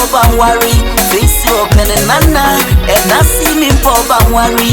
and worry. Face you open and nana, and I see me pop and worry.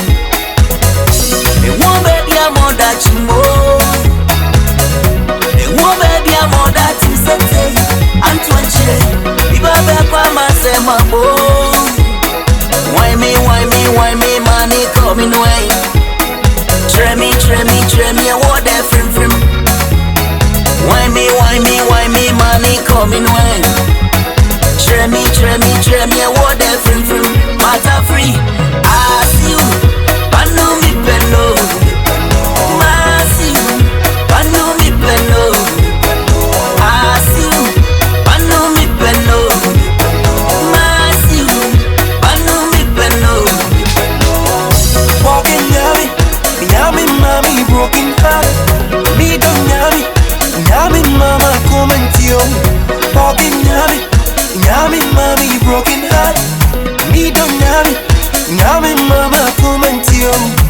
It won't be a more that you more. It won't be a more that you say. I'm 20. If I back by myself, my boy. Why me, money coming away. Try me, I want that from. Why me, money coming away. Try me, I want that from. Matter free, I see you, I know me bello. I see you, I know me bello. I see you, I know me bello. I see you, I know me bello. Walking yummy, mommy, broken heart. Me don't yummy, mama, come and you. Walking yummy, mommy, broken heart. Me don't yummy, mama, come and you.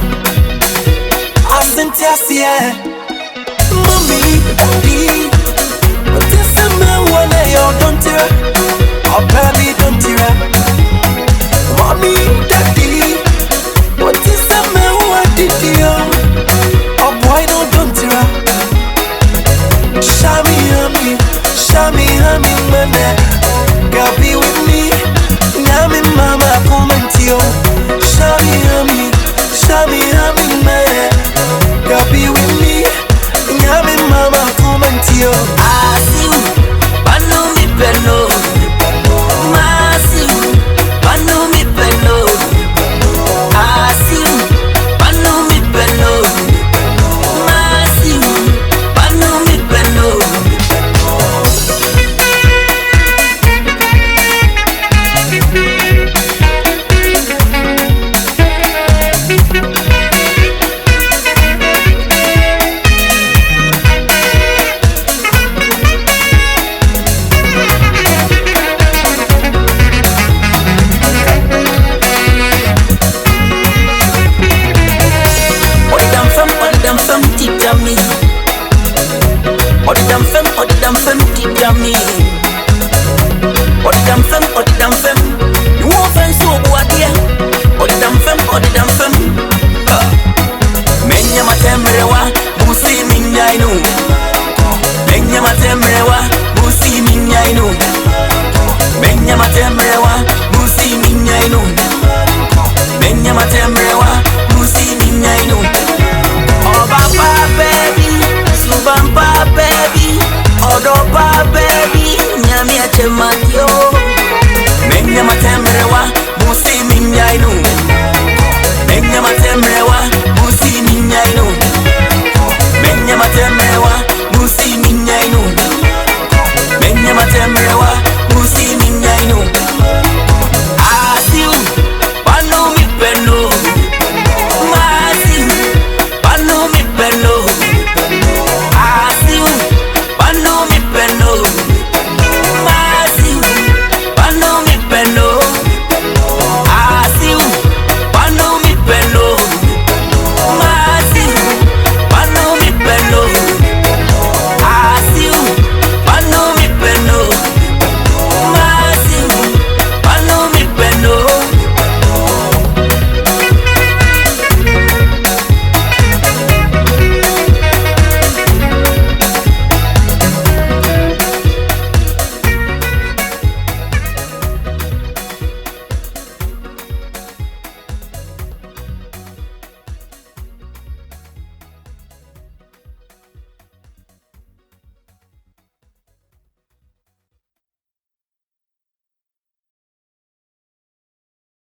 I sent ya, mommy, daddy. But this is my one day, don't you? Oh, baby, don't you? Mommy, daddy. But this is my one day, oh boy, don't you? Shami, man. Girl, be with me. Yummy, mama, come and you. Shami, man. Girl, be with me. Yummy, mama, come and you. I see you, I know me bello. I see you, I know me bello. I see you, I know me bello. I see you, I know me bello. What the damn femme,